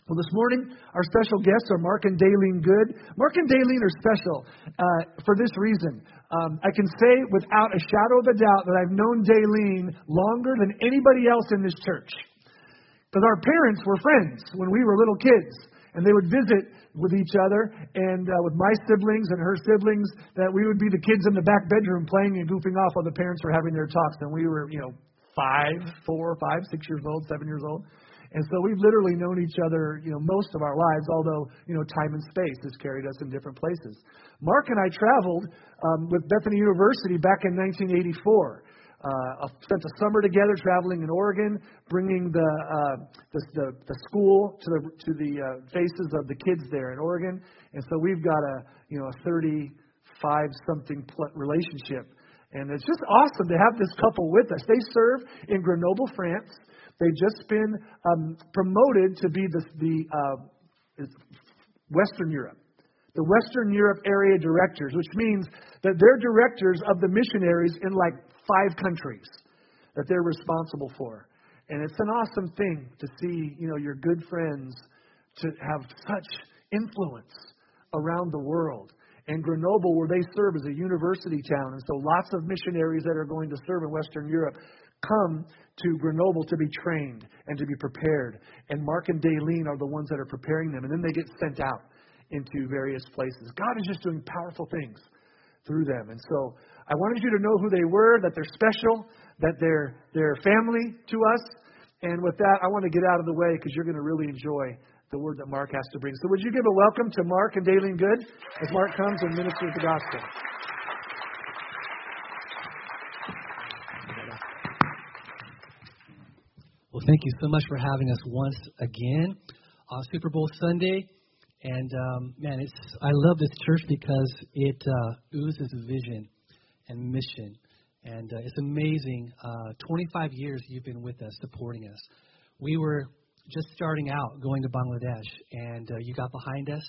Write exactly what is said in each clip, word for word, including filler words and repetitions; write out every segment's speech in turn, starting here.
Well, this morning, our special guests are Mark and Daylene Good. Mark and Daylene are special uh, for this reason. Um, I can say without a shadow of a doubt that I've known Daylene longer than anybody else in this church. Because our parents were friends when we were little kids. And they would visit with each other and uh, with my siblings and her siblings, that we would be the kids in the back bedroom playing and goofing off while the parents were having their talks. And we were, you know, five, four, five, six years old, seven years old. And so we've literally known each other, you know, most of our lives, although, you know, time and space has carried us in different places. Mark and I traveled um, with Bethany University back in nineteen eighty-four. Uh, spent a summer together traveling in Oregon, bringing the uh, the, the, the school to the to the uh, faces of the kids there in Oregon. And so we've got a, you know, a thirty-five something pl- relationship. And it's just awesome to have this couple with us. They serve in Grenoble, France. They've just been um, promoted to be the, the uh, Western Europe, the Western Europe area directors, which means that they're directors of the missionaries in like five countries that they're responsible for. And it's an awesome thing to see, you know, your good friends to have such influence around the world. And Grenoble, where they serve, is a university town. And so lots of missionaries that are going to serve in Western Europe come to Grenoble to be trained and to be prepared. And Mark and Daylene are the ones that are preparing them. And then they get sent out into various places. God is just doing powerful things through them. And so I wanted you to know who they were, that they're special, that they're, they're family to us. And with that, I want to get out of the way because you're going to really enjoy the word that Mark has to bring. So would you give a welcome to Mark and Daylene Good as Mark comes and ministers the gospel. Well, thank you so much for having us once again on Super Bowl Sunday. And, um, man, it's I love this church because it uh, oozes vision and mission. And uh, it's amazing. Uh, twenty-five years you've been with us, supporting us. We were just starting out going to Bangladesh, and uh, you got behind us.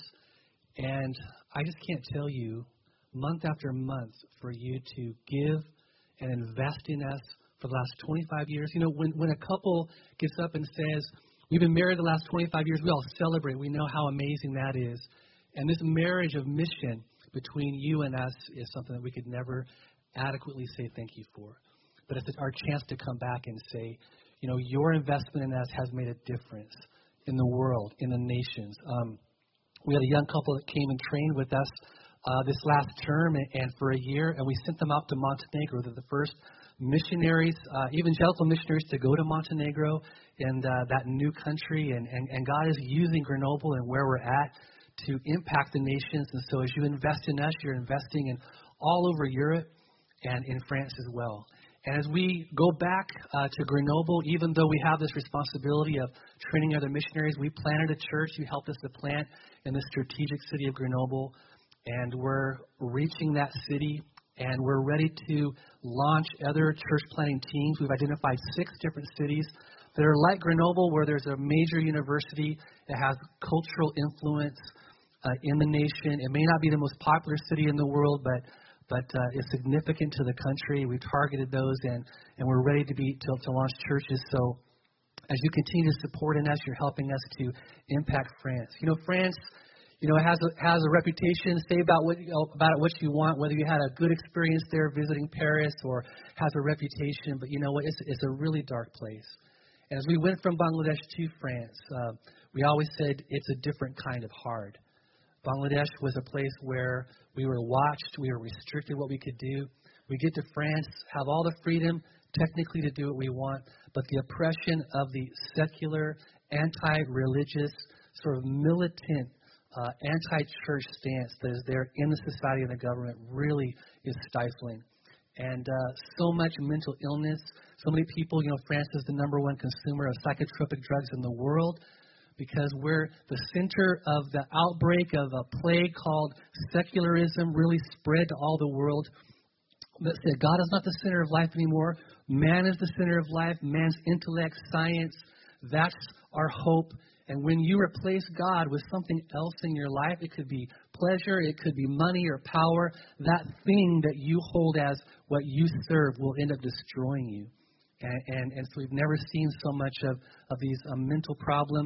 And I just can't tell you, month after month, for you to give and invest in us for the last twenty-five years. You know, when, when a couple gets up and says, we've been married the last twenty-five years, we all celebrate. We know how amazing that is. And this marriage of mission between you and us is something that we could never adequately say thank you for. But it's our chance to come back and say, you know, your investment in us has made a difference in the world, in the nations. Um, we had a young couple that came and trained with us uh, this last term and, and for a year, and we sent them out to Montenegro. They're the first missionaries, uh, evangelical missionaries, to go to Montenegro and uh, that new country. And, and, and God is using Grenoble and where we're at to impact the nations. And so as you invest in us, you're investing in all over Europe and in France as well. And as we go back uh, to Grenoble, even though we have this responsibility of training other missionaries, we planted a church. You helped us to plant in the strategic city of Grenoble. And we're reaching that city, and we're ready to launch other church planting teams. We've identified six different cities that are like Grenoble, where there's a major university that has cultural influence uh, in the nation. It may not be the most popular city in the world, but but uh, it's significant to the country. We've targeted those, and, and we're ready to be to, to launch churches. So as you continue to support in us, you're helping us to impact France. You know, France, you know, it has a, has a reputation. Say about what you know, about it what you want, whether you had a good experience there visiting Paris or has a reputation. But you know what? It's, it's a really dark place. And as we went from Bangladesh to France, uh, we always said it's a different kind of hard. Bangladesh was a place where we were watched, we were restricted what we could do. We get to France, have all the freedom technically to do what we want, but the oppression of the secular, anti-religious, sort of militant, uh, anti-church stance that is there in the society and the government really is stifling. And uh, so much mental illness, so many people, you know, France is the number one consumer of psychotropic drugs in the world, because we're the center of the outbreak of a plague called secularism, really spread to all the world. That said, God is not the center of life anymore. Man is the center of life. Man's intellect, science, that's our hope. And when you replace God with something else in your life, it could be pleasure, it could be money or power, that thing that you hold as what you serve will end up destroying you. And, and, and so we've never seen so much of, of these um, mental problems.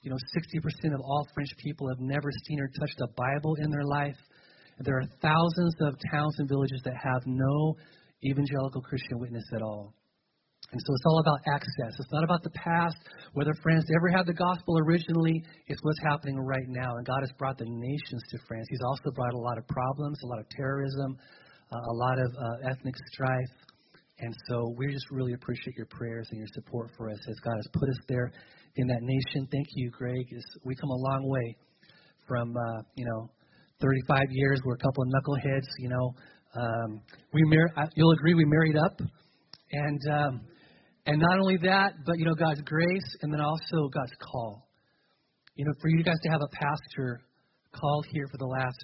you know, sixty percent of all French people have never seen or touched a Bible in their life. There are thousands of towns and villages that have no evangelical Christian witness at all. And so it's all about access. It's not about the past, whether France ever had the gospel originally. It's what's happening right now. And God has brought the nations to France. He's also brought a lot of problems, a lot of terrorism, uh, a lot of uh, ethnic strife. And so we just really appreciate your prayers and your support for us as God has put us there in that nation. Thank you, Greg. It's, we come a long way from, uh, you know, thirty-five years. We're a couple of knuckleheads, you know. Um, we mar- You'll agree we married up. And um, and not only that, but, you know, God's grace and then also God's call. You know, for you guys to have a pastor called here for the last,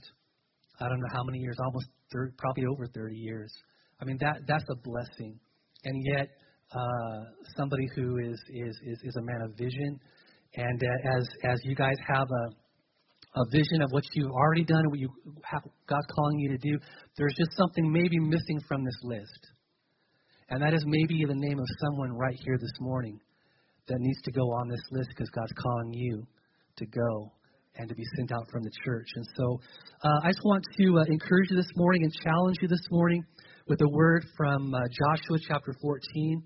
I don't know how many years, almost thirty, probably over thirty years. I mean, that that's a blessing. And yet, uh, somebody who is, is, is, is a man of vision. And uh, as as you guys have a, a vision of what you've already done and what you have, God's calling you to do, there's just something maybe missing from this list. And that is maybe the name of someone right here this morning that needs to go on this list because God's calling you to go and to be sent out from the church. And so uh, I just want to uh, encourage you this morning and challenge you this morning with a word from uh, Joshua chapter fourteen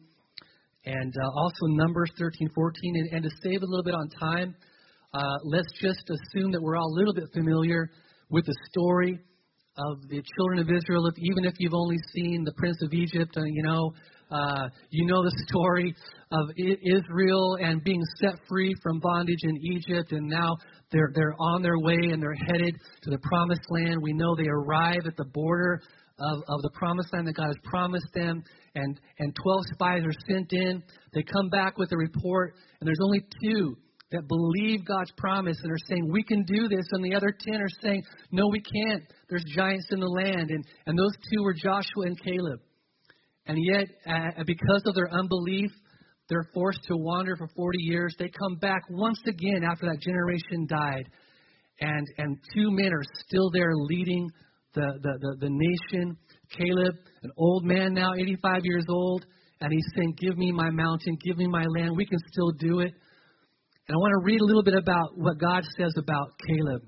and uh, also Numbers thirteen, fourteen. And, and to save a little bit on time, uh, let's just assume that we're all a little bit familiar with the story of the children of Israel. If, even if you've only seen the Prince of Egypt, uh, you know, uh, you know the story of I- Israel and being set free from bondage in Egypt, and now they're they're on their way and they're headed to the Promised Land. We know they arrive at the border of, of the Promised Land that God has promised them, and and twelve spies are sent in. They come back with a report, and there's only two that believe God's promise and are saying, we can do this. And the other ten are saying, no, we can't. There's giants in the land. And, and those two were Joshua and Caleb. And yet, uh, because of their unbelief, they're forced to wander for forty years. They come back once again after that generation died. And and two men are still there leading the, the, the, the nation. Caleb, an old man now, eighty-five years old. And he's saying, give me my mountain, give me my land. We can still do it. And I want to read a little bit about what God says about Caleb.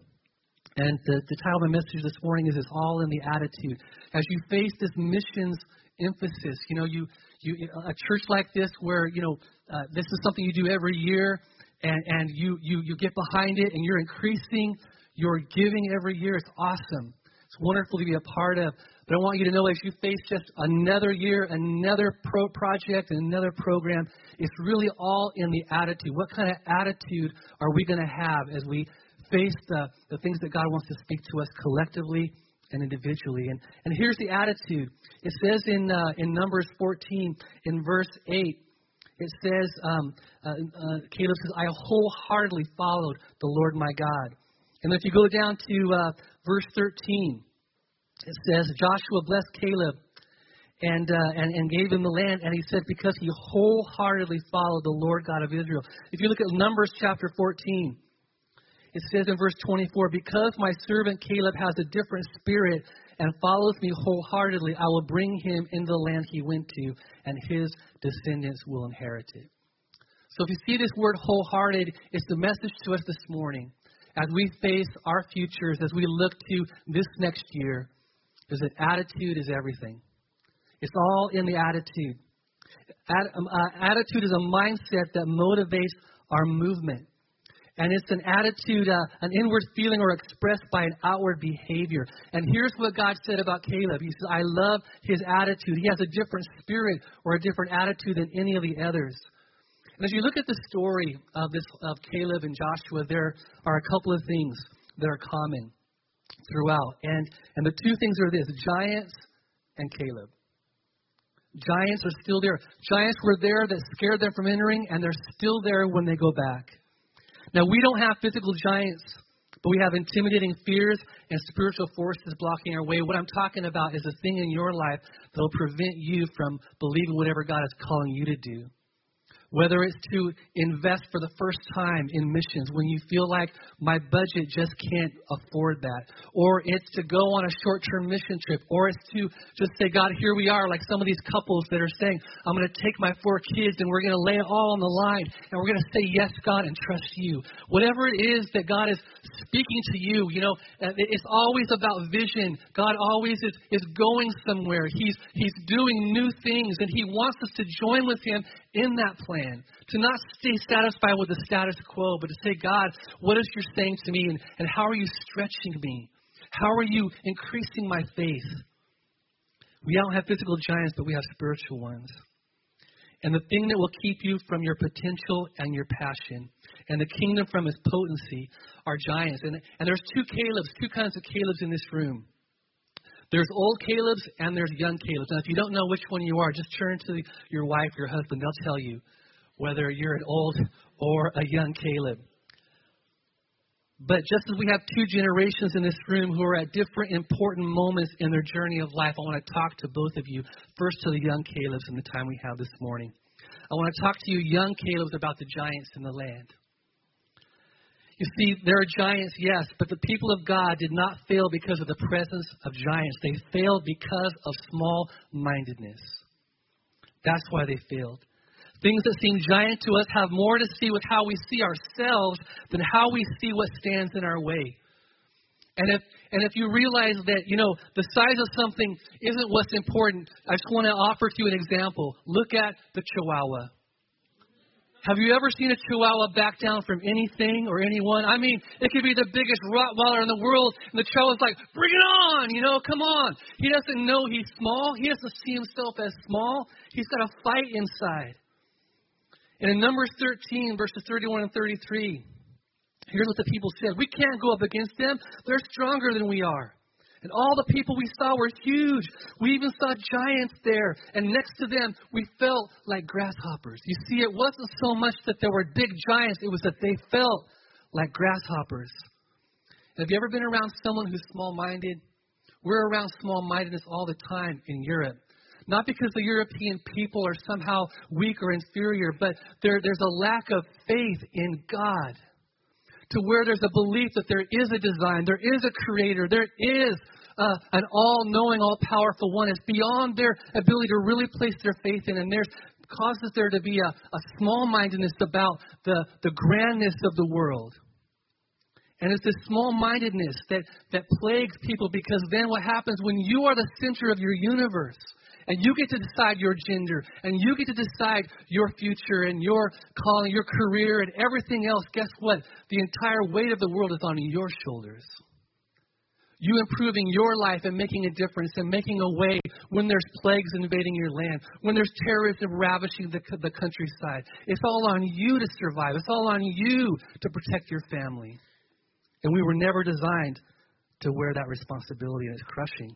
And the, the title of my message this morning is It's All in the Attitude. As you face this missions emphasis, you know, you, you a church like this where, you know, uh, this is something you do every year, and, and you, you, you get behind it, and you're increasing your giving every year. It's awesome. It's wonderful to be a part of. But I want you to know, as you face just another year, another pro project, another program, it's really all in the attitude. What kind of attitude are we going to have as we face the, the things that God wants to speak to us collectively and individually? And, and here's the attitude. It says in uh, in Numbers fourteen, in verse eight, it says, um, uh, uh, Caleb says, I wholeheartedly followed the Lord my God. And if you go down to uh, verse thirteen, it says, Joshua blessed Caleb and, uh, and and gave him the land. And he said, because he wholeheartedly followed the Lord God of Israel. If you look at Numbers chapter fourteen, it says in verse twenty-four, because my servant Caleb has a different spirit and follows me wholeheartedly, I will bring him into the land he went to, and his descendants will inherit it. So if you see this word wholehearted, it's the message to us this morning. As we face our futures, as we look to this next year, is that attitude is everything. It's all in the attitude. At, um, uh, attitude is a mindset that motivates our movement. And it's an attitude, uh, an inward feeling or expressed by an outward behavior. And here's what God said about Caleb. He says, I love his attitude. He has a different spirit or a different attitude than any of the others. And as you look at the story of this of Caleb and Joshua, there are a couple of things that are common throughout. And and the two things are this: giants and Caleb. Giants are still there. Giants were there that scared them from entering, and they're still there when they go back. Now, we don't have physical giants, but we have intimidating fears and spiritual forces blocking our way. What I'm talking about is a thing in your life that will prevent you from believing whatever God is calling you to do. Whether it's to invest for the first time in missions when you feel like my budget just can't afford that. Or it's to go on a short-term mission trip. Or it's to just say, God, here we are, like some of these couples that are saying, I'm going to take my four kids and we're going to lay it all on the line. And we're going to say, yes, God, and trust you. Whatever it is that God is speaking to you, you know, it's always about vision. God always is, is going somewhere. He's, he's doing new things, and He wants us to join with Him in that plan, to not stay satisfied with the status quo, but to say, God, what is you saying to me, and, and how are you stretching me? How are you increasing my faith? We don't have physical giants, but we have spiritual ones. And the thing that will keep you from your potential and your passion, and the kingdom from its potency, are giants. And, and there's two Calebs, two kinds of Calebs in this room. There's old Calebs and there's young Calebs. Now, if you don't know which one you are, just turn to your wife, your husband. They'll tell you whether you're an old or a young Caleb. But just as we have two generations in this room who are at different important moments in their journey of life, I want to talk to both of you. First to the young Calebs in the time we have this morning. I want to talk to you young Calebs about the giants in the land. You see, there are giants, yes, but the people of God did not fail because of the presence of giants. They failed because of small-mindedness. That's why they failed. Things that seem giant to us have more to see with how we see ourselves than how we see what stands in our way. And if and if you realize that, you know, the size of something isn't what's important, I just want to offer to you an example. Look at the Chihuahua. Have you ever seen a Chihuahua back down from anything or anyone? I mean, it could be the biggest Rottweiler in the world, and the Chihuahua's like, bring it on, you know, come on. He doesn't know he's small. He doesn't see himself as small. He's got a fight inside. And in Numbers thirteen, verses thirty-one and thirty-three, here's what the people said. We can't go up against them. They're stronger than we are. And all the people we saw were huge. We even saw giants there. And next to them, we felt like grasshoppers. You see, it wasn't so much that there were big giants. It was that they felt like grasshoppers. And have you ever been around someone who's small-minded? We're around small-mindedness all the time in Europe. Not because the European people are somehow weak or inferior, but there, there's a lack of faith in God. To where there's a belief that there is a design, there is a creator, there is uh, an all-knowing, all-powerful one. It's beyond their ability to really place their faith in. And there's causes there to be a, a small-mindedness about the, the grandness of the world. And it's this small-mindedness that, that plagues people, because then what happens when you are the center of your universe, and you get to decide your gender, and you get to decide your future and your calling, your career, and everything else, guess what? The entire weight of the world is on your shoulders. You improving your life and making a difference and making a way when there's plagues invading your land, when there's terrorism ravishing the, the countryside. It's all on you to survive. It's all on you to protect your family. And we were never designed to wear that responsibility, and it's crushing.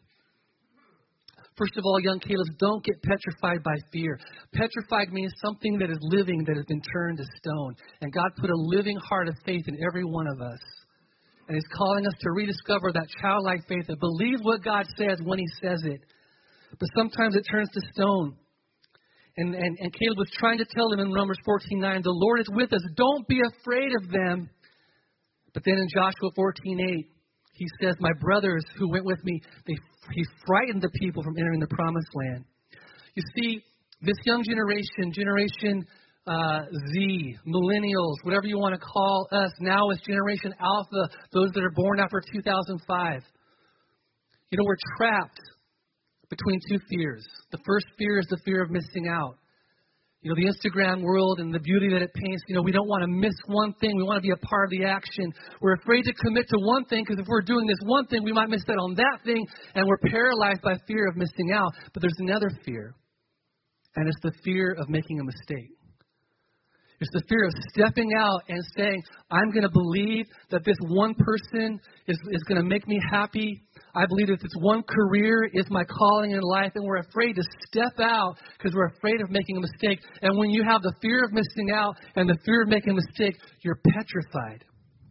First of all, young Calebs, don't get petrified by fear. Petrified means something that is living that has been turned to stone. And God put a living heart of faith in every one of us. And He's calling us to rediscover that childlike faith that believes what God says when He says it. But sometimes it turns to stone. And, and, and Caleb was trying to tell them in Numbers fourteen nine, the Lord is with us. Don't be afraid of them. But then in Joshua fourteen eight, he says, my brothers who went with me, they, he frightened the people from entering the promised land. You see, this young generation, Generation uh, Z, millennials, whatever you want to call us, now is Generation Alpha, those that are born after two thousand five. You know, we're trapped between two fears. The first fear is the fear of missing out. You know, the Instagram world and the beauty that it paints, you know, we don't want to miss one thing. We want to be a part of the action. We're afraid to commit to one thing because if we're doing this one thing, we might miss out on that thing, and we're paralyzed by fear of missing out. But there's another fear, and it's the fear of making a mistake. It's the fear of stepping out and saying, I'm going to believe that this one person is, is going to make me happy. I believe that this one career is my calling in life, and we're afraid to step out because we're afraid of making a mistake. And when you have the fear of missing out and the fear of making a mistake, you're petrified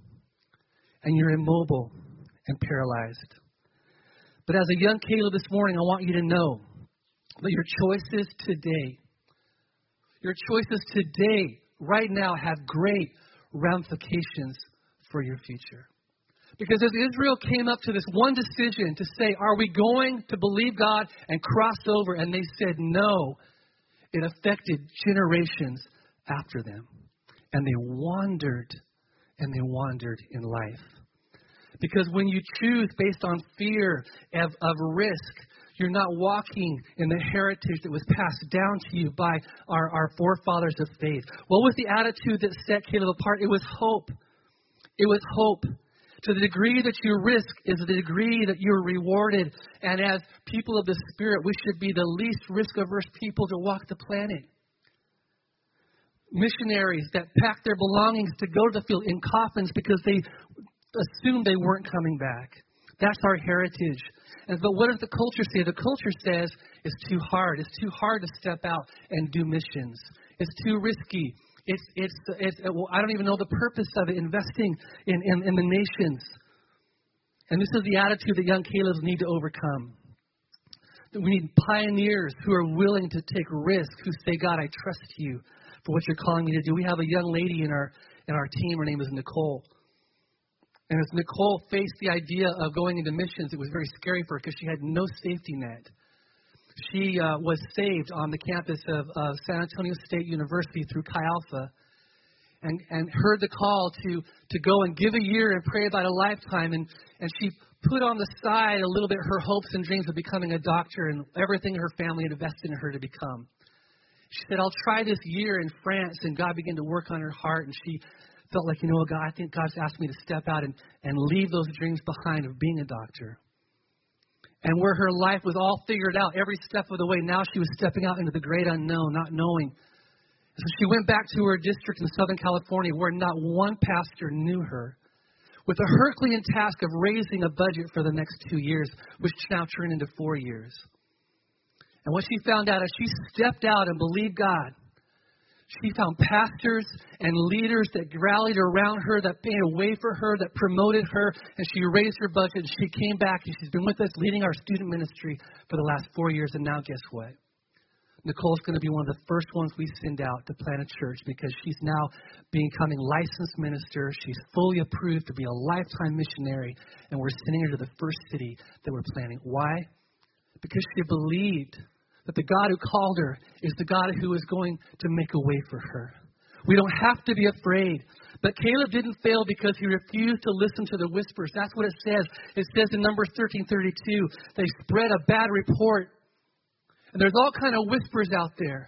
and you're immobile and paralyzed. But as a young Caleb this morning, I want you to know that your choices today, Your choices today, right now, have great ramifications for your future. Because as Israel came up to this one decision to say, are we going to believe God and cross over? And they said no. It affected generations after them. And they wandered, and they wandered in life. Because when you choose based on fear of, of risk, you're not walking in the heritage that was passed down to you by our, our forefathers of faith. What was the attitude that set Caleb apart? It was hope. It was hope. To the degree that you risk is the degree that you're rewarded. And as people of the Spirit, we should be the least risk-averse people to walk the planet. Missionaries that packed their belongings to go to the field in coffins because they assumed they weren't coming back. That's our heritage. And but what does the culture say? The culture says it's too hard. It's too hard to step out and do missions. It's too risky. It's, it's, it's, well, I don't even know the purpose of it, investing in, in, in the nations. And this is the attitude that young Calebs need to overcome. That we need pioneers who are willing to take risks, who say, God, I trust you for what you're calling me to do. We have a young lady in our, in our team. Her name is Nicole. And as Nicole faced the idea of going into missions, it was very scary for her because she had no safety net. She uh, was saved on the campus of uh, San Antonio State University through Chi Alpha and, and heard the call to, to go and give a year and pray about a lifetime. And, and she put on the side a little bit her hopes and dreams of becoming a doctor and everything her family had invested in her to become. She said, I'll try this year in France. And God began to work on her heart. And she felt like, you know, God, I think God's asked me to step out and, and leave those dreams behind of being a doctor. And where her life was all figured out every step of the way, now she was stepping out into the great unknown, not knowing. So she went back to her district in Southern California where not one pastor knew her, with a Herculean task of raising a budget for the next two years, which now turned into four years. And what she found out as she stepped out and believed God, she found pastors and leaders that rallied around her, that made a way for her, that promoted her, and she raised her budget. And she came back, and she's been with us leading our student ministry for the last four years. And now guess what? Nicole's going to be one of the first ones we send out to plant a church because she's now becoming licensed minister. She's fully approved to be a lifetime missionary, and we're sending her to the first city that we're planting. Why? Because she believed that the God who called her is the God who is going to make a way for her. We don't have to be afraid. But Caleb didn't fail because he refused to listen to the whispers. That's what it says. It says in Numbers thirteen thirty-two, they spread a bad report. And there's all kind of whispers out there.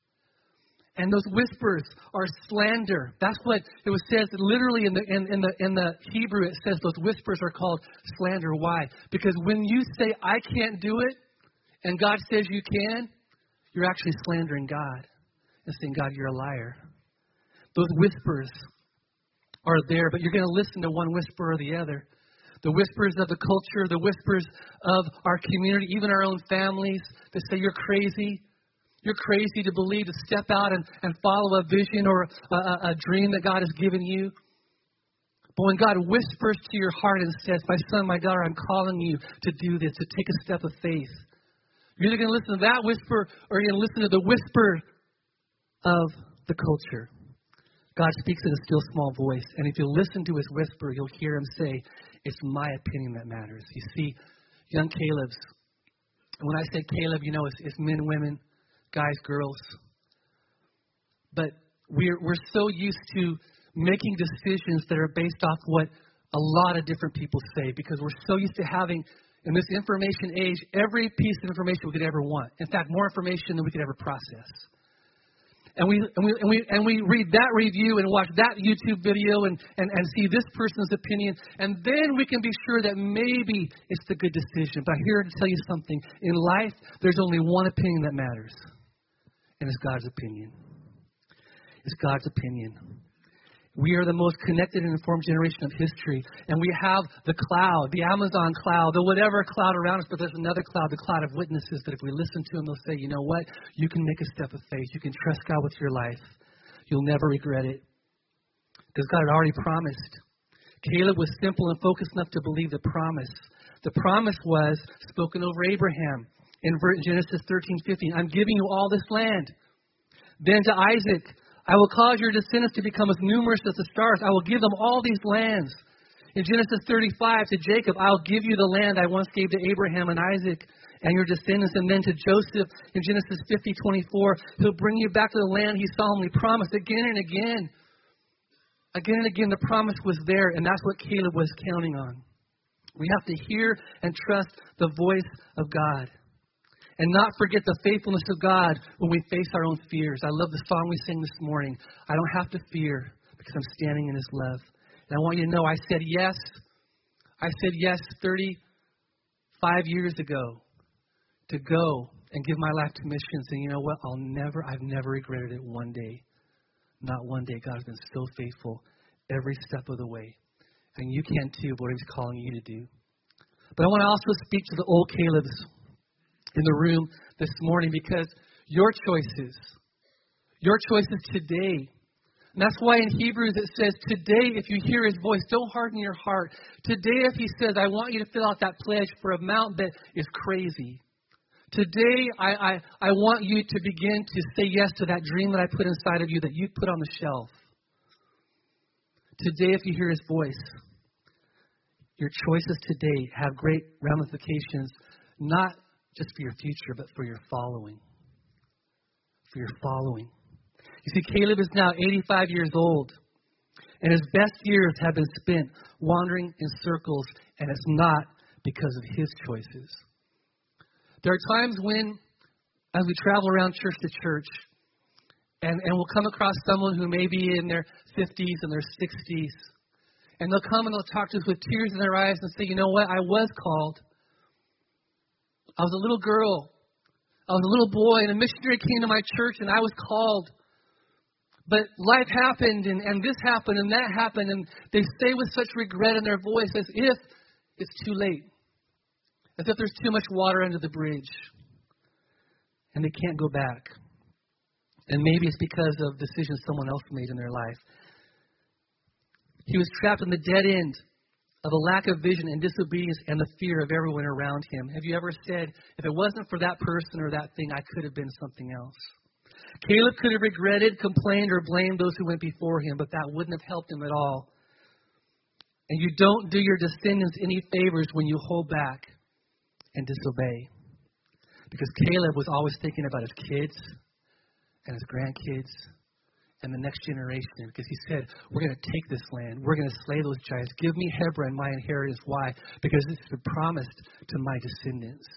And those whispers are slander. That's what it was says literally in the in, in the in the Hebrew. It says those whispers are called slander. Why? Because when you say I can't do it, and God says you can, you're actually slandering God and saying, God, you're a liar. Those whispers are there, but you're going to listen to one whisper or the other. The whispers of the culture, the whispers of our community, even our own families that say you're crazy. You're crazy to believe, to step out and, and follow a vision or a, a, a dream that God has given you. But when God whispers to your heart and says, my son, my daughter, I'm calling you to do this, to take a step of faith. You're either going to listen to that whisper or you're going to listen to the whisper of the culture. God speaks in a still small voice. And if you listen to his whisper, you'll hear him say, it's my opinion that matters. You see, young Caleb's, when I say Caleb, you know, it's, it's men, women, guys, girls. But we're, we're so used to making decisions that are based off what a lot of different people say because we're so used to having, in this information age, every piece of information we could ever want. In fact, more information than we could ever process. And we and we and we and we read that review and watch that YouTube video and, and, and see this person's opinion, and then we can be sure that maybe it's the good decision. But I'm here to tell you something. In life, there's only one opinion that matters, and it's God's opinion. It's God's opinion. We are the most connected and informed generation of history. And we have the cloud, the Amazon cloud, the whatever cloud around us. But there's another cloud, the cloud of witnesses, that if we listen to them, they'll say, you know what? You can make a step of faith. You can trust God with your life. You'll never regret it. Because God had already promised. Caleb was simple and focused enough to believe the promise. The promise was spoken over Abraham in Genesis thirteen fifteen. I'm giving you all this land. Then to Isaac, I will cause your descendants to become as numerous as the stars. I will give them all these lands. In Genesis thirty-five, to Jacob, I'll give you the land I once gave to Abraham and Isaac and your descendants. And then to Joseph, in Genesis fifty twenty-four, he'll bring you back to the land he solemnly promised again and again. Again and again, the promise was there, and that's what Caleb was counting on. We have to hear and trust the voice of God and not forget the faithfulness of God when we face our own fears. I love the song we sang this morning. I don't have to fear because I'm standing in His love. And I want you to know I said yes. I said yes thirty-five years ago to go and give my life to missions. And you know what? I'll never, I've never regretted it one day. Not one day. God's been so faithful every step of the way. And you can too, what He's calling you to do. But I want to also speak to the old Calebs in the room this morning, because your choices, your choices today, and that's why in Hebrews it says, today if you hear His voice, don't harden your heart. Today if He says, I want you to fill out that pledge for a amount that is crazy. Today I, I, I want you to begin to say yes to that dream that I put inside of you that you put on the shelf. Today if you hear His voice, your choices today have great ramifications, not just for your future, but for your following. For your following. You see, Caleb is now eighty-five years old, and his best years have been spent wandering in circles, and it's not because of his choices. There are times when, as we travel around church to church, and, and we'll come across someone who may be in their fifties and their sixties, and they'll come and they'll talk to us with tears in their eyes and say, you know what, I was called. I was a little girl. I was a little boy, and a missionary came to my church, and I was called. But life happened, and, and this happened, and that happened, and they say with such regret in their voice as if it's too late, as if there's too much water under the bridge, and they can't go back. And maybe it's because of decisions someone else made in their life. He was trapped in the dead end of a lack of vision and disobedience and the fear of everyone around him. Have you ever said, if it wasn't for that person or that thing, I could have been something else? Caleb could have regretted, complained, or blamed those who went before him, but that wouldn't have helped him at all. And you don't do your descendants any favors when you hold back and disobey. Because Caleb was always thinking about his kids and his grandkids and the next generation, because he said, we're going to take this land. We're going to slay those giants. Give me Hebron, my inheritance. Why? Because it's been promised to my descendants.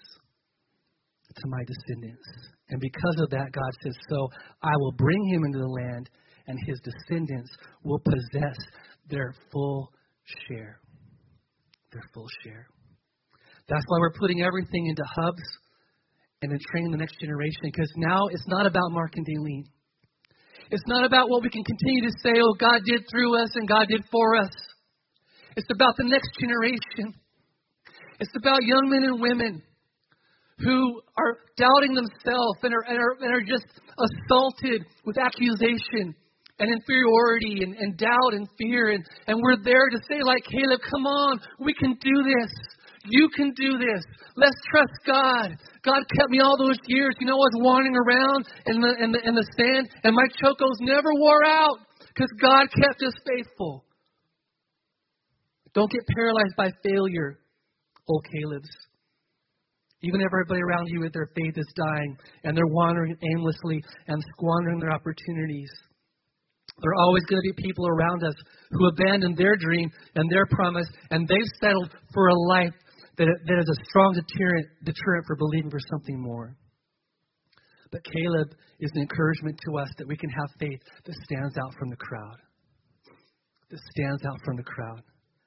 To my descendants. And because of that, God says, so I will bring him into the land, and his descendants will possess their full share. Their full share. That's why we're putting everything into hubs and then training the next generation, because now it's not about Mark and Daleen. It's not about what we can continue to say, oh, God did through us and God did for us. It's about the next generation. It's about young men and women who are doubting themselves and are, and are, and are just assaulted with accusation and inferiority and, and doubt and fear. And, and we're there to say, like Caleb, come on, we can do this. You can do this. Let's trust God. God kept me all those years. You know, I was wandering around in the, in the, in the sand, and my chocos never wore out because God kept us faithful. Don't get paralyzed by failure, old Calebs. Even if everybody around you with their faith is dying and they're wandering aimlessly and squandering their opportunities, there are always going to be people around us who abandoned their dream and their promise, and they've settled for a life that, that is a strong deterrent, deterrent for believing for something more. But Caleb is an encouragement to us that we can have faith that stands out from the crowd. That stands out from the crowd.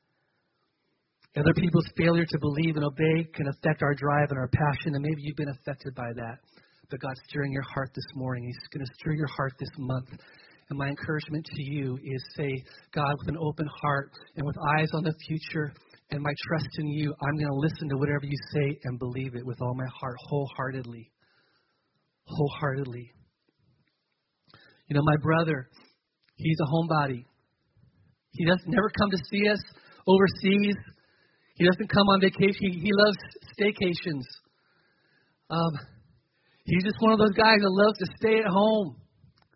Other people's failure to believe and obey can affect our drive and our passion, and maybe you've been affected by that. But God's stirring your heart this morning. He's going to stir your heart this month. And my encouragement to you is say, God, with an open heart and with eyes on the future and my trust in you, I'm going to listen to whatever you say and believe it with all my heart, wholeheartedly. Wholeheartedly. You know, my brother, he's a homebody. He doesn't never come to see us overseas. He doesn't come on vacation. He, he loves staycations. Um, he's just one of those guys that loves to stay at home.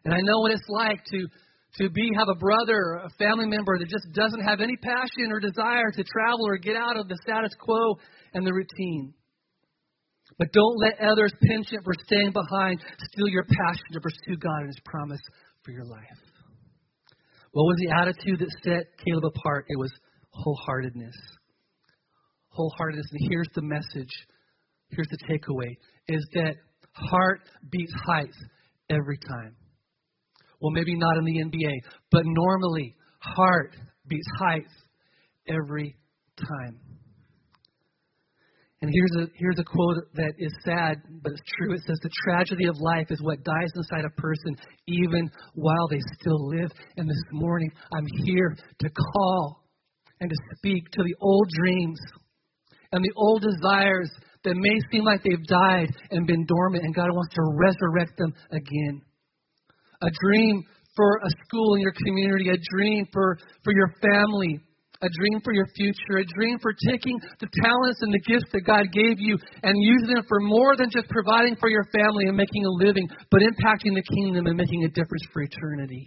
And I know what it's like to, to be have a brother or a family member that just doesn't have any passion or desire to travel or get out of the status quo and the routine. But don't let others' penchant for staying behind steal your passion to pursue God and His promise for your life. What was the attitude that set Caleb apart? It was wholeheartedness. Wholeheartedness. And here's the message. Here's the takeaway. Is that heart beats height every time. Well, maybe not in the N B A, but normally heart beats height every time. And here's a here's a quote that is sad, but it's true. It says, the tragedy of life is what dies inside a person even while they still live. And this morning, I'm here to call and to speak to the old dreams and the old desires that may seem like they've died and been dormant, and God wants to resurrect them again. A dream for a school in your community, a dream for, for your family, a dream for your future, a dream for taking the talents and the gifts that God gave you and using them for more than just providing for your family and making a living, but impacting the kingdom and making a difference for eternity.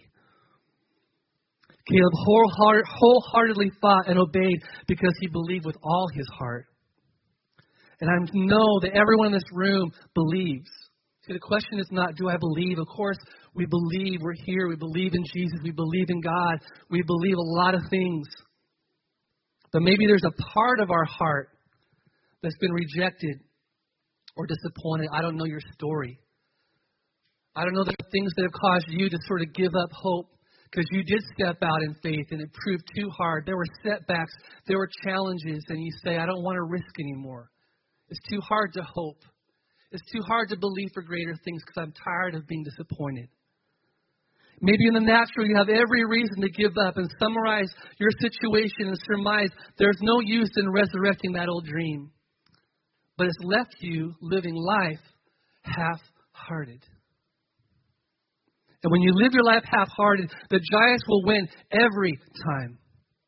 Caleb wholeheartedly fought and obeyed because he believed with all his heart. And I know that everyone in this room believes. See, the question is not, do I believe? Of course, we believe. We're here. We believe in Jesus. We believe in God. We believe a lot of things. But maybe there's a part of our heart that's been rejected or disappointed. I don't know your story. I don't know the things that have caused you to sort of give up hope because you did step out in faith and it proved too hard. There were setbacks. There were challenges. And you say, I don't want to risk anymore. It's too hard to hope. It's too hard to believe for greater things because I'm tired of being disappointed. Maybe in the natural you have every reason to give up and summarize your situation and surmise there's no use in resurrecting that old dream. But it's left you living life half-hearted. And when you live your life half-hearted, the giants will win every time.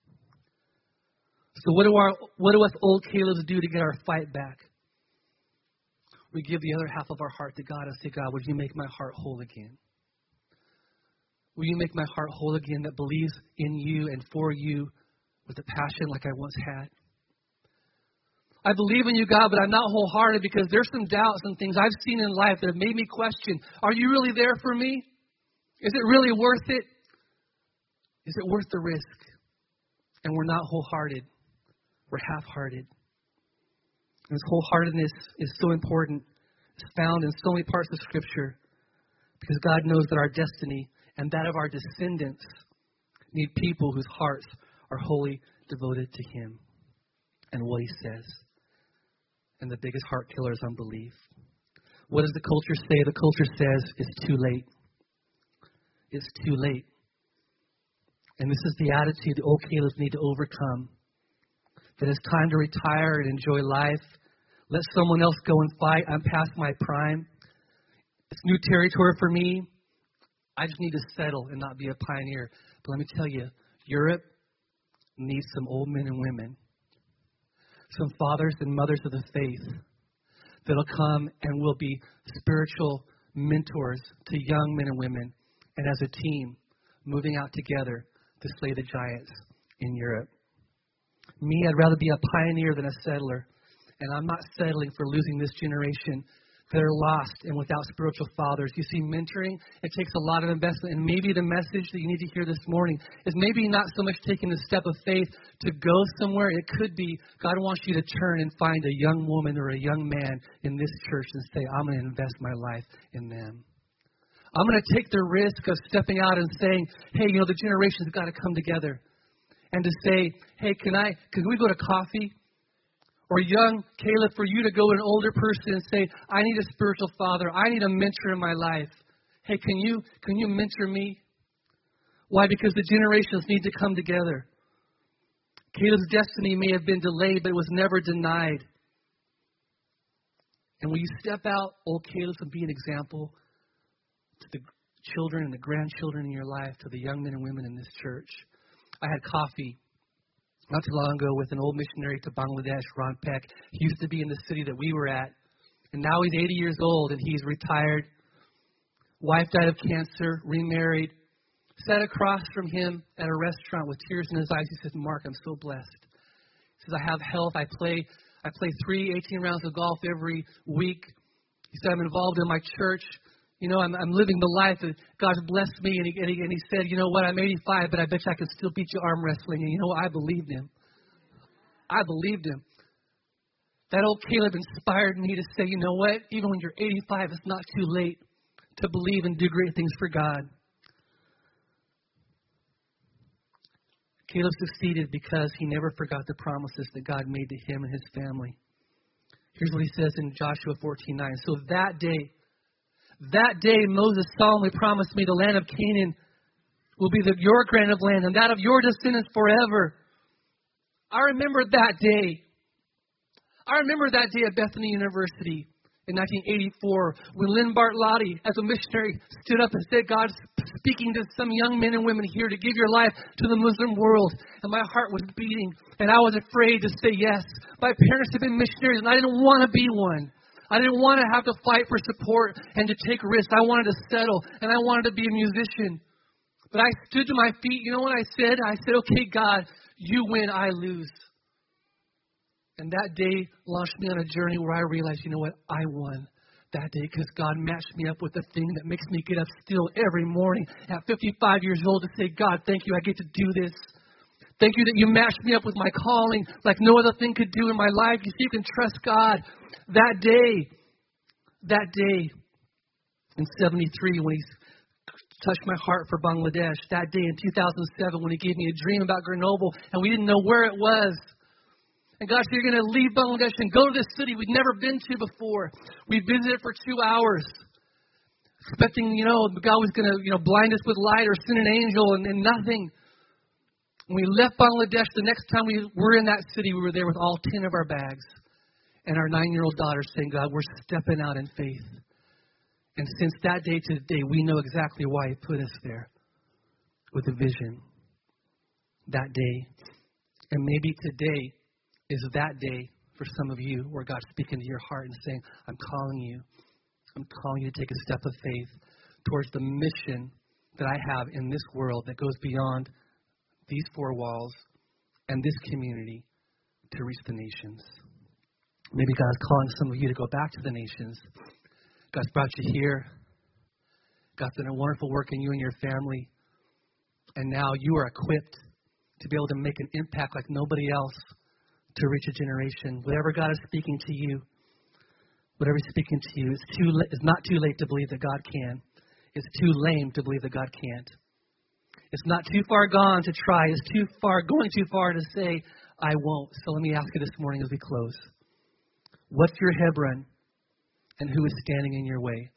So what do our what do us old Calebs do to get our fight back? We give the other half of our heart to God and say, God, would you make my heart whole again? Will you make my heart whole again that believes in you and for you with a passion like I once had? I believe in you, God, but I'm not wholehearted because there's some doubts and things I've seen in life that have made me question, are you really there for me? Is it really worth it? Is it worth the risk? And we're not wholehearted. We're half-hearted. And this wholeheartedness is so important. It's found in so many parts of Scripture because God knows that our destiny and that of our descendants need people whose hearts are wholly devoted to Him and what He says. And the biggest heart killer is unbelief. What does the culture say? The culture says it's too late. It's too late. And this is the attitude the old Calebs need to overcome. That it's time to retire and enjoy life. Let someone else go and fight. I'm past my prime. It's new territory for me. I just need to settle and not be a pioneer. But let me tell you, Europe needs some old men and women, some fathers and mothers of the faith that'll come and will be spiritual mentors to young men and women, and as a team, moving out together to slay the giants in Europe. Me, I'd rather be a pioneer than a settler, and I'm not settling for losing this generation that are lost and without spiritual fathers. You see, mentoring, it takes a lot of investment. And maybe the message that you need to hear this morning is maybe not so much taking the step of faith to go somewhere. It could be God wants you to turn and find a young woman or a young man in this church and say, I'm going to invest my life in them. I'm going to take the risk of stepping out and saying, hey, you know, the generations have got to come together. And to say, hey, can I, can we go to coffee? Or young Caleb, for you to go to an older person and say, I need a spiritual father. I need a mentor in my life. Hey, can you can you mentor me? Why? Because the generations need to come together. Caleb's destiny may have been delayed, but it was never denied. And will you step out, old Caleb, and be an example to the children and the grandchildren in your life, to the young men and women in this church? I had coffee not too long ago with an old missionary to Bangladesh, Ron Peck. He used to be in the city that we were at. And now he's eighty years old and he's retired. Wife died of cancer, remarried. Sat across from him at a restaurant with tears in his eyes. He says, Mark, I'm so blessed. He says, I have health. I play I play three eighteen rounds of golf every week. He said, I'm involved in my church. You know, I'm, I'm living the life that God's blessed me. And he, and, he, and he said, you know what, I'm eighty-five, but I bet you I can still beat you arm wrestling. And you know what? I believed him. I believed him. That old Caleb inspired me to say, you know what? Even when you're eighty-five, it's not too late to believe and do great things for God. Caleb succeeded because he never forgot the promises that God made to him and his family. Here's what he says in Joshua fourteen nine. So that day, that day Moses solemnly promised me the land of Canaan will be the, your grant of land and that of your descendants forever. I remember that day. I remember that day at Bethany University in nineteen eighty-four when Lynn Bartlotti, as a missionary, stood up and said, God's speaking to some young men and women here to give your life to the Muslim world. And my heart was beating, and I was afraid to say yes. My parents had been missionaries, and I didn't want to be one. I didn't want to have to fight for support and to take risks. I wanted to settle, and I wanted to be a musician. But I stood to my feet. You know what I said? I said, okay, God, you win, I lose. And that day launched me on a journey where I realized, you know what, I won that day because God matched me up with the thing that makes me get up still every morning at fifty-five years old to say, God, thank you, I get to do this. Thank you that you matched me up with my calling like no other thing could do in my life. You see, you can trust God. That day, that day in seventy-three when He touched my heart for Bangladesh, that day in two thousand seven when He gave me a dream about Grenoble and we didn't know where it was. And God said, you're going to leave Bangladesh and go to this city we've never been to before. We visited for two hours, expecting, you know, God was going to, you know, blind us with light or send an angel, and, and nothing. When we left Bangladesh, the next time we were in that city, we were there with all ten of our bags. And our nine-year-old daughter saying, God, we're stepping out in faith. And since that day to today, we know exactly why He put us there with a vision. That day. And maybe today is that day for some of you where God's speaking to your heart and saying, I'm calling you. I'm calling you to take a step of faith towards the mission that I have in this world that goes beyond these four walls and this community to reach the nations. Maybe God's calling some of you to go back to the nations. God's brought you here. God's done a wonderful work in you and your family. And now you are equipped to be able to make an impact like nobody else to reach a generation. Whatever God is speaking to you, whatever He's speaking to you, it's too la- it's not too late to believe that God can. It's too lame to believe that God can't. It's not too far gone to try. It's too far, going too far to say, I won't. So let me ask you this morning as we close. What's your Hebron and who is standing in your way?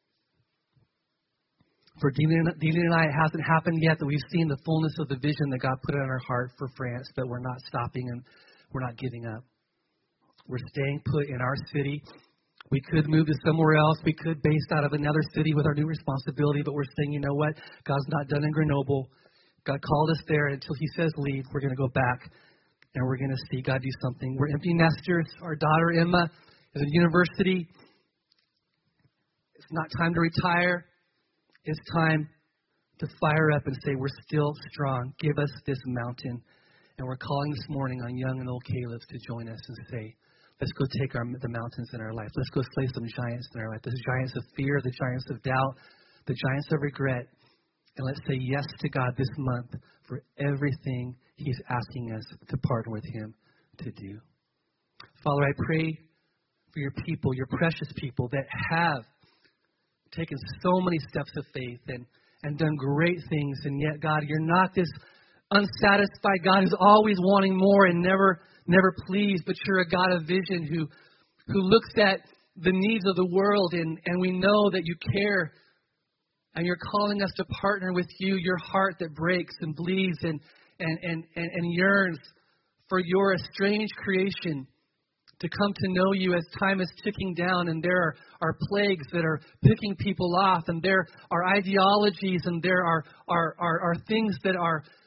For Dean and I, it hasn't happened yet that we've seen the fullness of the vision that God put in our heart for France, but we're not stopping and we're not giving up. We're staying put in our city. We could move to somewhere else. We could base out of another city with our new responsibility, but we're saying, you know what? God's not done in Grenoble. God called us there. Until He says leave, we're going to go back, and we're going to see God do something. We're empty nesters. Our daughter, Emma, is in university. It's not time to retire. It's time to fire up and say, we're still strong. Give us this mountain. And we're calling this morning on young and old Calebs to join us and say, let's go take our, the mountains in our life. Let's go slay some giants in our life. The giants of fear, the giants of doubt, the giants of regret. And let's say yes to God this month for everything He's asking us to partner with Him to do. Father, I pray for your people, your precious people that have taken so many steps of faith and, and done great things. And yet, God, you're not this unsatisfied God who's always wanting more and never never pleased, but you're a God of vision who who looks at the needs of the world, and, and we know that you care, and you're calling us to partner with you, your heart that breaks and bleeds and and, and, and, and yearns for your estranged creation to come to know you as time is ticking down, and there are, are plagues that are picking people off, and there are ideologies, and there are, are, are, are things that are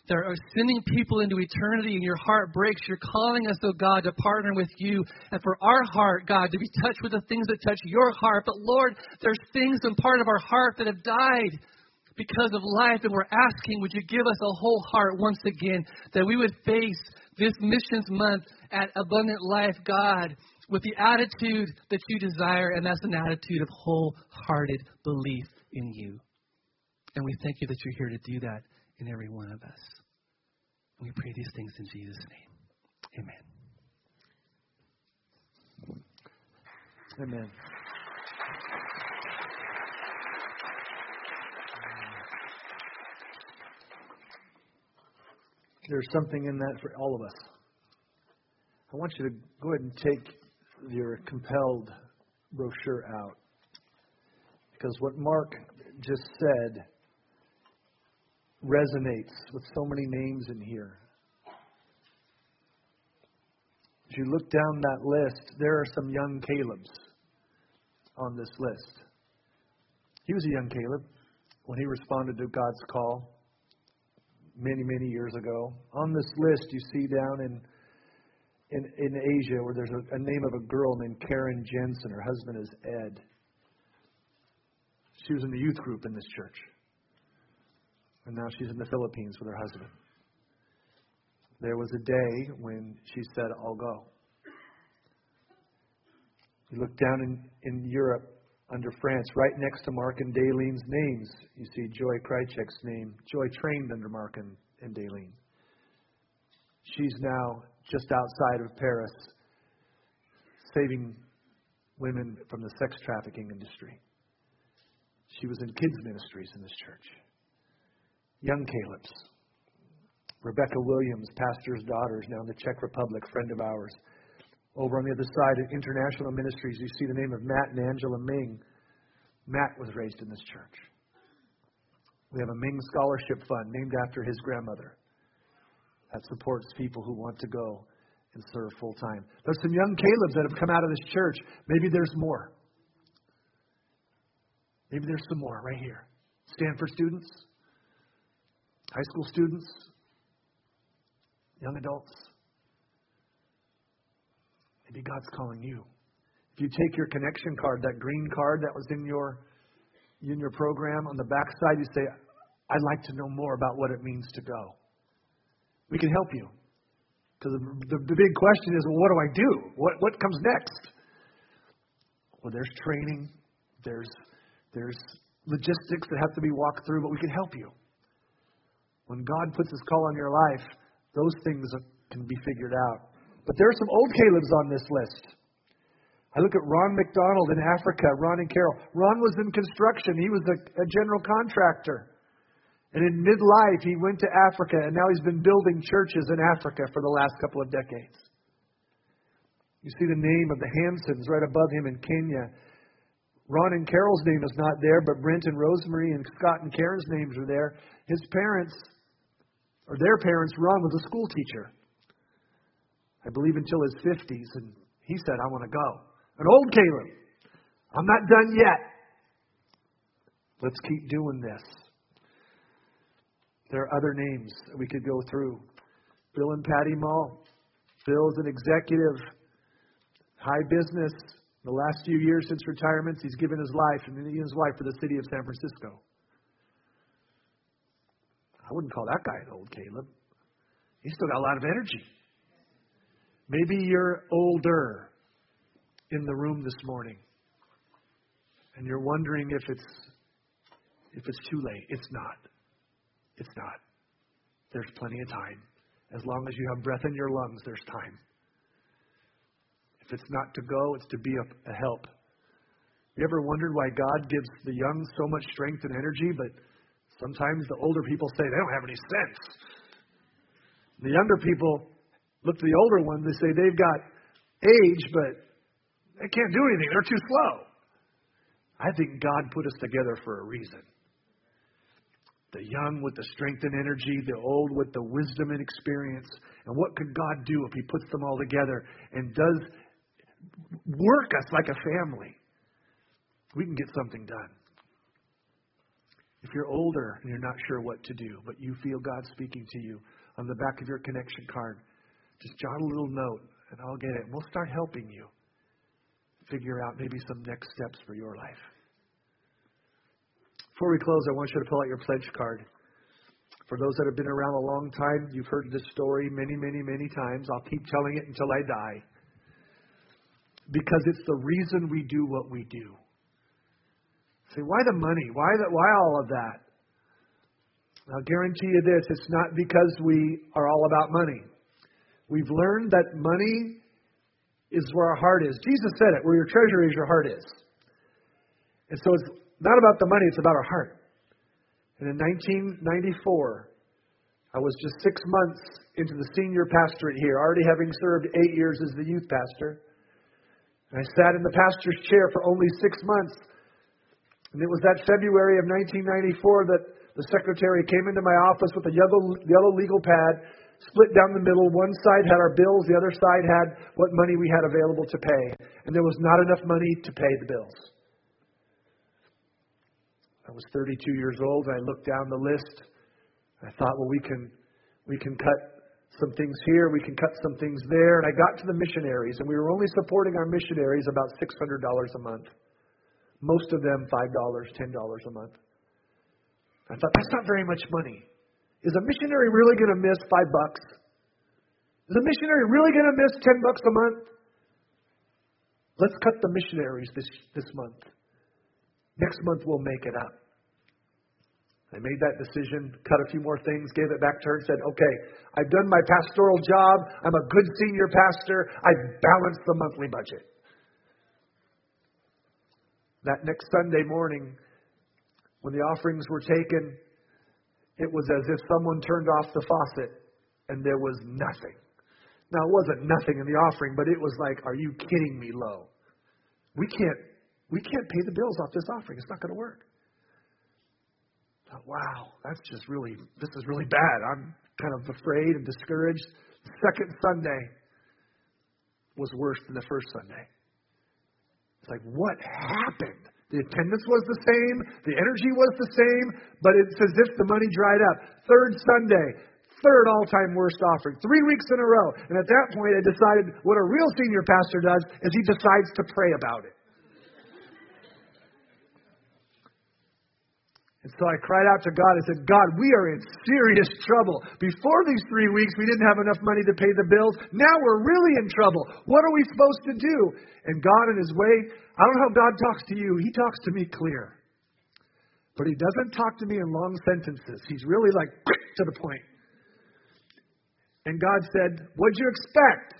that are sending people into eternity, and your heart breaks. You're calling us, oh God, to partner with you. And for our heart, God, to be touched with the things that touch your heart. But Lord, there's things in part of our heart that have died because of life. And we're asking, would you give us a whole heart once again, that we would face this missions month at Abundant Life, God, with the attitude that you desire. And that's an attitude of wholehearted belief in you. And we thank you that you're here to do that in every one of us. And we pray these things in Jesus' name. Amen. Amen. There's something in that for all of us. I want you to go ahead and take your compelled brochure out. Because what Mark just said resonates with so many names in here. As you look down that list, there are some young Calebs on this list. He was a young Caleb when he responded to God's call many, many years ago. On this list, you see down in in, in Asia where there's a, a name of a girl named Karen Jensen. Her husband is Ed. She was in the youth group in this church. And now she's in the Philippines with her husband. There was a day when she said, I'll go. You look down in, in Europe under France, right next to Mark and Daylene's names, you see Joy Krychek's name. Joy trained under Mark and, and Daylene. She's now just outside of Paris, saving women from the sex trafficking industry. She was in kids ministries in this church. Young Caleb's. Rebecca Williams, pastor's daughter, is now in the Czech Republic, friend of ours. Over on the other side at International Ministries, you see the name of Matt and Angela Ming. Matt was raised in this church. We have a Ming Scholarship Fund named after his grandmother that supports people who want to go and serve full time. There's some young Calebs that have come out of this church. Maybe there's more. Maybe there's some more right here. Stanford students, high school students, young adults. Maybe God's calling you. If you take your connection card, that green card that was in your in your program, on the back side you say, I'd like to know more about what it means to go. We can help you. Because the, the, the big question is, well, what do I do? What what comes next? Well, there's training. There's there's logistics that have to be walked through, but we can help you. When God puts His call on your life, those things can be figured out. But there are some old Calebs on this list. I look at Ron McDonald in Africa, Ron and Carol. Ron was in construction. He was a, a general contractor. And in midlife, he went to Africa, and now he's been building churches in Africa for the last couple of decades. You see the name of the Hansons right above him in Kenya. Ron and Carol's name is not there, but Brent and Rosemary and Scott and Karen's names are there. His parents, or their parents, Ron was a school teacher, I believe until his fifties, and he said, I want to go. An old Caleb. I'm not done yet. Let's keep doing this. There are other names that we could go through. Bill and Patty Mall. Bill's an executive, high business. The last few years since retirement, he's given his life and his wife for the city of San Francisco. I wouldn't call that guy an old Caleb. He's still got a lot of energy. Maybe you're older in the room this morning, and you're wondering if it's if it's too late. It's not. It's not. There's plenty of time. As long as you have breath in your lungs, there's time. If it's not to go, it's to be a, a help. You ever wondered why God gives the young so much strength and energy, but sometimes the older people say they don't have any sense? The younger people look to the older ones, they say they've got age, but they can't do anything. They're too slow. I think God put us together for a reason. The young with the strength and energy, the old with the wisdom and experience. And what could God do if He puts them all together and does work us like a family? We can get something done. If you're older and you're not sure what to do, but you feel God speaking to you, on the back of your connection card, just jot a little note, and I'll get it. And we'll start helping you figure out maybe some next steps for your life. Before we close, I want you to pull out your pledge card. For those that have been around a long time, you've heard this story many, many, many times. I'll keep telling it until I die. Because it's the reason we do what we do. Say, why the money? Why the, why all of that? I'll guarantee you this, it's not because we are all about money. We've learned that money is where our heart is. Jesus said it, where your treasure is, your heart is. And so it's not about the money, it's about our heart. And in nineteen ninety-four, I was just six months into the senior pastorate here, already having served eight years as the youth pastor. And I sat in the pastor's chair for only six months. And it was that February of nineteen ninety-four that the secretary came into my office with a yellow, yellow legal pad, split down the middle. One side had our bills, the other side had what money we had available to pay. And there was not enough money to pay the bills. I was thirty-two years old, and I looked down the list. I thought, well, we can we can cut some things here, we can cut some things there. And I got to the missionaries, and we were only supporting our missionaries about six hundred dollars a month. Most of them five dollars, ten dollars a month. I thought, that's not very much money. Is a missionary really going to miss five bucks? Is a missionary really going to miss ten bucks a month? Let's cut the missionaries this, this month. Next month we'll make it up. I made that decision, cut a few more things, gave it back to her and said, okay, I've done my pastoral job. I'm a good senior pastor. I've balanced the monthly budget. That next Sunday morning, when the offerings were taken, it was as if someone turned off the faucet and there was nothing. Now, it wasn't nothing in the offering, but it was like, are you kidding me, low? We can't, we can't pay the bills off this offering. It's not going to work. I thought, wow, that's just really, this is really bad. I'm kind of afraid and discouraged. The second Sunday was worse than the first Sunday. It's like, what happened? The attendance was the same, the energy was the same, but it's as if the money dried up. Third Sunday, third all-time worst offering, three weeks in a row. And at that point, I decided what a real senior pastor does is he decides to pray about it. And so I cried out to God. I said, God, we are in serious trouble. Before these three weeks, we didn't have enough money to pay the bills. Now we're really in trouble. What are we supposed to do? And God, in His way, I don't know how God talks to you. He talks to me clear. But He doesn't talk to me in long sentences. He's really like to the point. And God said, what'd you expect?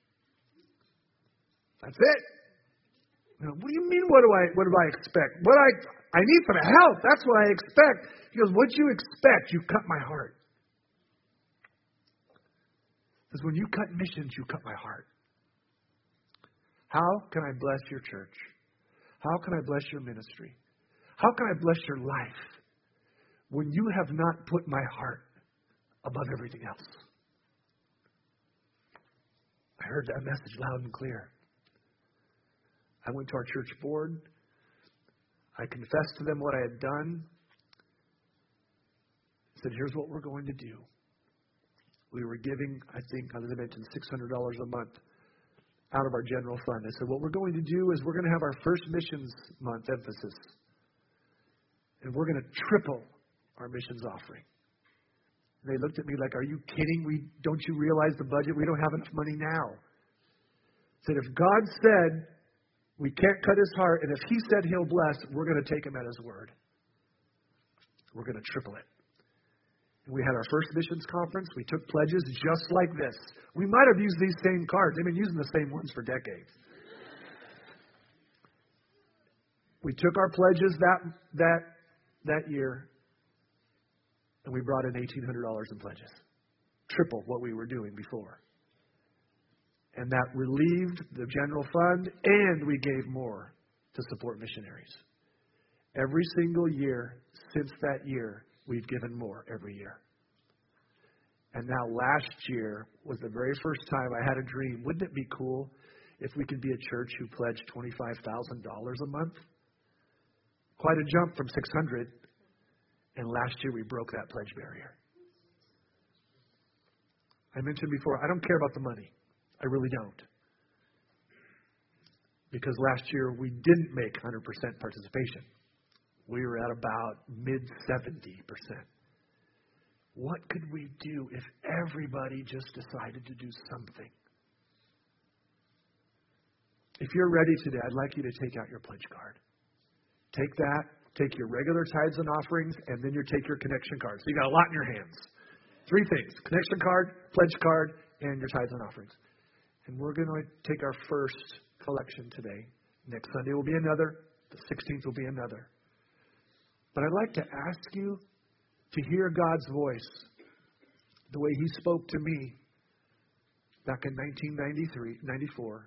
That's it. Now, what do you mean, what do I what do I expect? What I I need some help. That's what I expect. He goes, what'd you expect? You cut my heart. Because when you cut missions, you cut my heart. How can I bless your church? How can I bless your ministry? How can I bless your life when you have not put my heart above everything else? I heard that message loud and clear. I went to our church board. I confessed to them what I had done. I said, here's what we're going to do. We were giving, I think, as I mentioned, six hundred dollars a month out of our general fund. I said, what we're going to do is we're going to have our first missions month emphasis. And we're going to triple our missions offering. And they looked at me like, are you kidding? We don't you realize the budget? We don't have enough money now. I said, if God said we can't cut his heart, and if he said he'll bless, we're going to take him at his word. We're going to triple it. And we had our first missions conference. We took pledges just like this. We might have used these same cards. They've been using the same ones for decades. We took our pledges that that that year, and we brought in eighteen hundred dollars in pledges. Triple what we were doing before. And that relieved the general fund, and we gave more to support missionaries. Every single year since that year, we've given more every year. And now last year was the very first time I had a dream. Wouldn't it be cool if we could be a church who pledged twenty-five thousand dollars a month? Quite a jump from six hundred dollars. And last year we broke that pledge barrier. I mentioned before, I don't care about the money. I really don't. Because last year we didn't make one hundred percent participation. We were at about mid seventy percent. What could we do if everybody just decided to do something? If you're ready today, I'd like you to take out your pledge card. Take that, take your regular tithes and offerings, and then you take your connection card. So you got a lot in your hands. Three things: connection card, pledge card, and your tithes and offerings. And we're going to take our first collection today. Next Sunday will be another. The sixteenth will be another. But I'd like to ask you to hear God's voice the way He spoke to me back in nineteen ninety-three, ninety-four,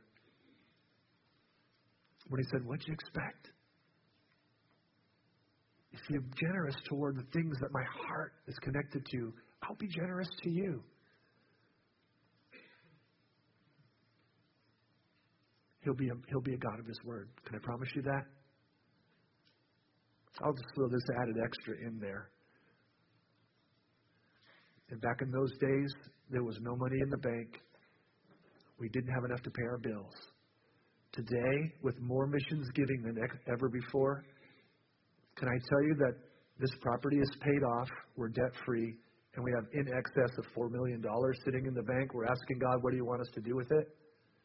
when He said, "What'd you expect? If you're generous toward the things that my heart is connected to, I'll be generous to you." He'll be a, he'll be a God of His Word. Can I promise you that? I'll just throw this added extra in there. And back in those days, there was no money in the bank. We didn't have enough to pay our bills. Today, with more missions giving than ever before, can I tell you that this property is paid off, we're debt-free, and we have in excess of four million dollars sitting in the bank. We're asking God, what do you want us to do with it?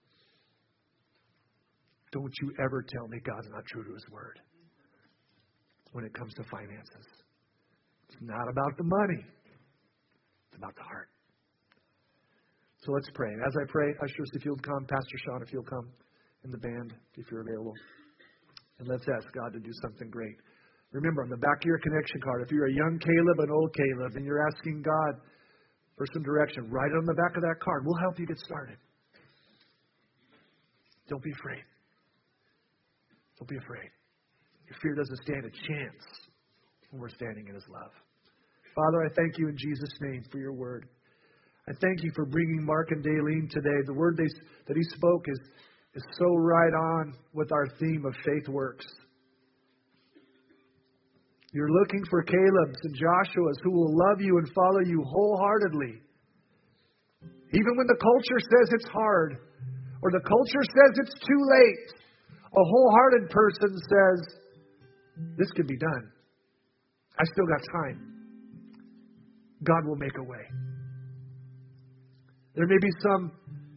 Don't you ever tell me God's not true to His Word when it comes to finances. It's not about the money. It's about the heart. So let's pray. As I pray, ushers, if you'll come, Pastor Sean, if you'll come, and the band, if you're available. And let's ask God to do something great. Remember, on the back of your connection card, if you're a young Caleb, an old Caleb, and you're asking God for some direction, write it on the back of that card. We'll help you get started. Don't be afraid. Don't be afraid. Your fear doesn't stand a chance when we're standing in His love. Father, I thank You in Jesus' name for Your word. I thank You for bringing Mark and Daleen today. The word they, that he spoke is, is so right on with our theme of faith works. You're looking for Caleb's and Joshua's who will love You and follow You wholeheartedly. Even when the culture says it's hard, or the culture says it's too late, a wholehearted person says, this can be done. I still got time. God will make a way. There may be some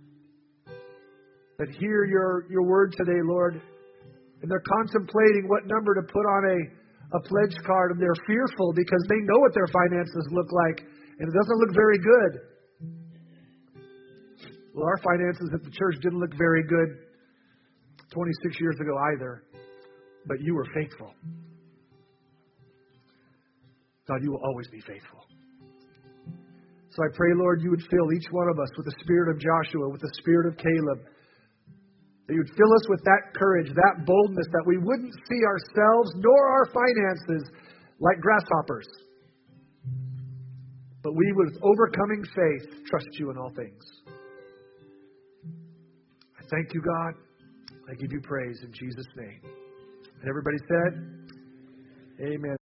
that hear your, your word today, Lord, and they're contemplating what number to put on a, a pledge card, and they're fearful because they know what their finances look like, and it doesn't look very good. Well, our finances at the church didn't look very good twenty-six years ago either, but You were faithful. God, You will always be faithful. So I pray, Lord, You would fill each one of us with the spirit of Joshua, with the spirit of Caleb. That You would fill us with that courage, that boldness, that we wouldn't see ourselves nor our finances like grasshoppers. But we, with overcoming faith, trust You in all things. I thank You, God. I give You praise in Jesus' name. And everybody said, amen.